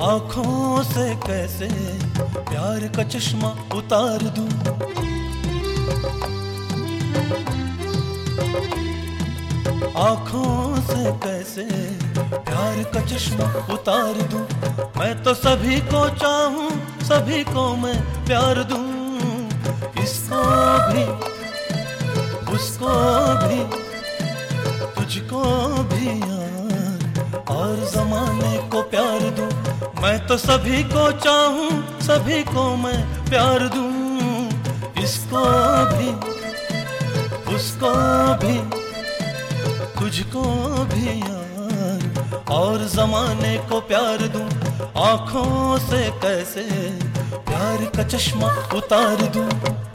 आँखों से कैसे प्यार का चश्मा उतार दूं। आँखों से कैसे प्यार का चश्मा उतार दूं। मैं तो सभी को चाहूं, सभी को मैं प्यार दूं। इसको भी, उसको भी, तुझको भी यार, और जमाने को प्यार दूं। मैं तो सभी को चाहूं, सभी को मैं प्यार दूं। इसको भी, उसको भी, तुझको भी यार, और जमाने को प्यार दूं। आँखों से कैसे प्यार का चश्मा उतार दूं।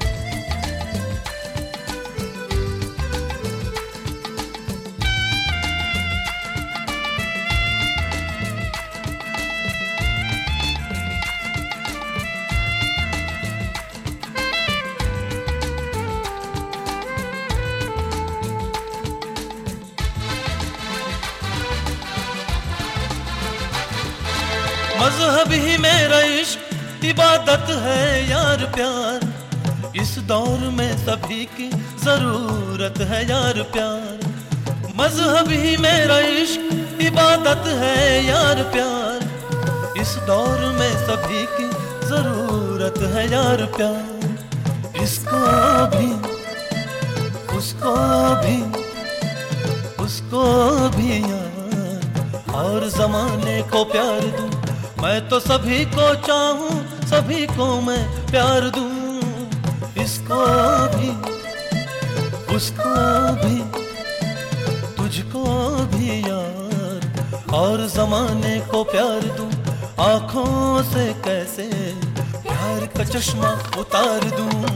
मजहब ही मेरा इश्क, इबादत है यार प्यार। इस दौर में सभी की जरूरत है यार प्यार। मजहब ही मेरा इश्क, इबादत है यार प्यार। इस दौर में सभी की जरूरत है यार प्यार। इसको भी, उसको भी, उसको भी यार, और जमाने को प्यार दूं। मैं तो सभी को चाहूं, सभी को मैं प्यार दूं। इसको भी, उसको भी, तुझको भी यार, और जमाने को प्यार दूं। आँखों से कैसे प्यार का चश्मा उतार दूं।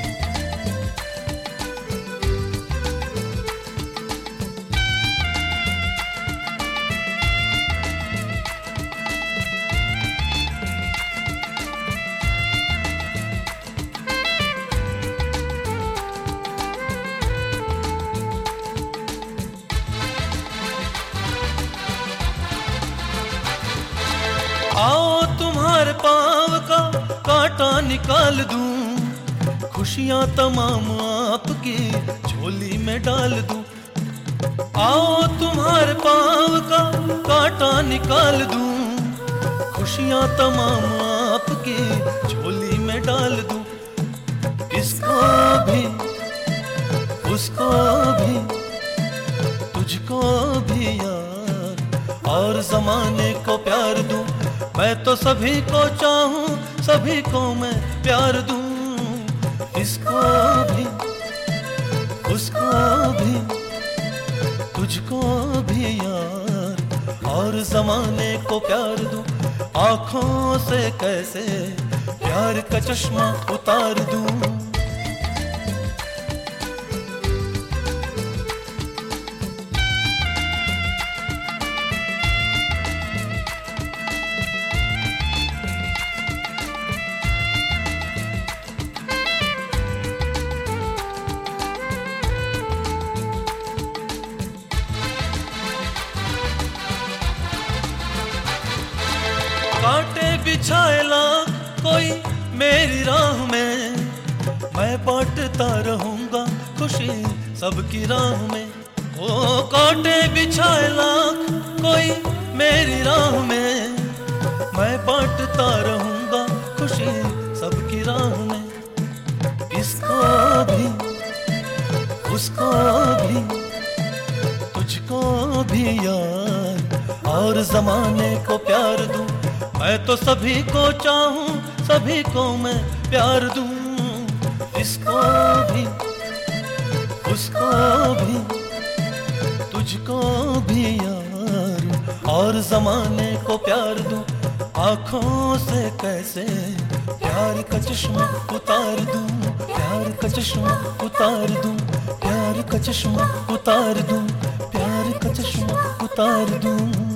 आओ तुम्हारे पाँव का कांटा निकाल दूं। खुशियां तमाम आपकी झोली में डाल दूं। आओ तुम्हारे पाँव का कांटा निकाल दूं। खुशियां तमाम आपकी झोली में डाल दूं। इसको भी, उसको भी, तुझको भी यार, और जमाने को प्यार दूं। मैं तो सभी को चाहूं, सभी को मैं प्यार दूं। इसको भी, उसको भी, तुझको भी यार, और जमाने को प्यार दूं। आँखों से कैसे प्यार का चश्मा उतार दूं। कांटे बिछाए लाख कोई मेरी राह में, मैं बांटता रहूंगा खुशी सबकी राह में। ओ कांटे बिछाए लाख कोई मेरी राह में, मैं बांटता रहूंगा खुशी सबकी राह में। इसको भी, उसको भी, तुझको भी यार, और जमाने को प्यार दूं। मैं तो सभी को चाहूं, सभी को मैं प्यार दूं। इसको भी, उसको भी, तुझको भी यार, और जमाने को प्यार दूं। आँखों से कैसे प्यार का चश्मा उतार दूं। प्यार का चश्मा उतार दूं। प्यार का चश्मा उतार दूं। प्यार का चश्मा उतार दूं।